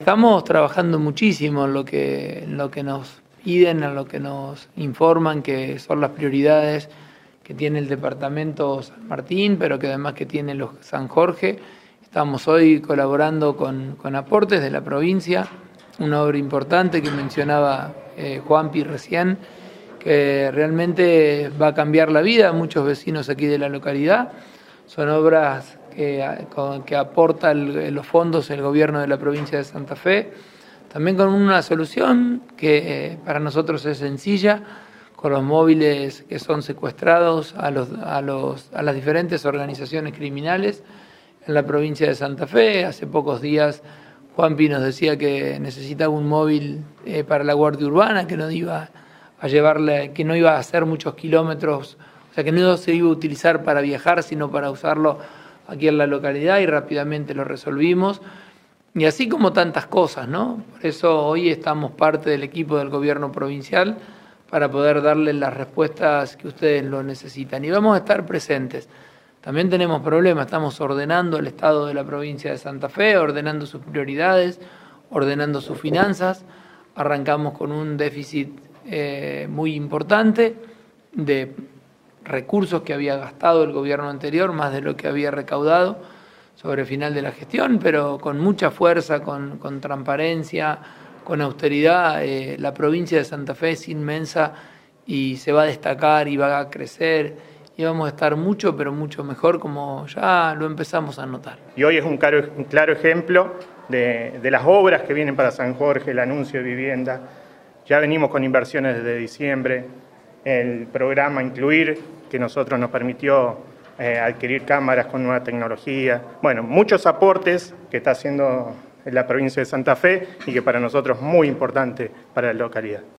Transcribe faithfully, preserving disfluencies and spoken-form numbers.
estamos trabajando muchísimo en lo que, en lo que nos piden, en lo que nos informan que son las prioridades que tiene el departamento San Martín, pero que además que tiene los San Jorge. Estamos hoy colaborando con, con aportes de la provincia, una obra importante que mencionaba eh, Juanpi recién, que realmente va a cambiar la vida a muchos vecinos aquí de la localidad. Son obras que, que aporta el, los fondos el gobierno de la provincia de Santa Fe, también con una solución que eh, para nosotros es sencilla, con los móviles que son secuestrados a, los, a, los, a las diferentes organizaciones criminales en la provincia de Santa Fe. Hace pocos días Juanpi nos decía que necesitaba un móvil eh, para la Guardia Urbana, que no iba a llevarle, que no iba a hacer muchos kilómetros, o sea que no se iba a utilizar para viajar, sino para usarlo aquí en la localidad, y rápidamente lo resolvimos. Y así como tantas cosas, ¿no? Por eso hoy estamos parte del equipo del gobierno provincial para poder darles las respuestas que ustedes lo necesitan. Y vamos a estar presentes. También tenemos problemas, estamos ordenando el estado de la provincia de Santa Fe, ordenando sus prioridades, ordenando sus finanzas. Arrancamos con un déficit eh, muy importante de recursos que había gastado el gobierno anterior, más de lo que había recaudado sobre el final de la gestión, pero con mucha fuerza, con, con transparencia, con austeridad. Eh, la provincia de Santa Fe es inmensa y se va a destacar y va a crecer y vamos a estar mucho, pero mucho mejor, como ya lo empezamos a notar. Y hoy es un claro, un claro ejemplo de, de las obras que vienen para San Jorge, el anuncio de vivienda. Ya venimos con inversiones desde diciembre, el programa Incluir, que nosotros nos permitió eh, adquirir cámaras con nueva tecnología. Bueno, muchos aportes que está haciendo la provincia de Santa Fe y que para nosotros es muy importante para la localidad.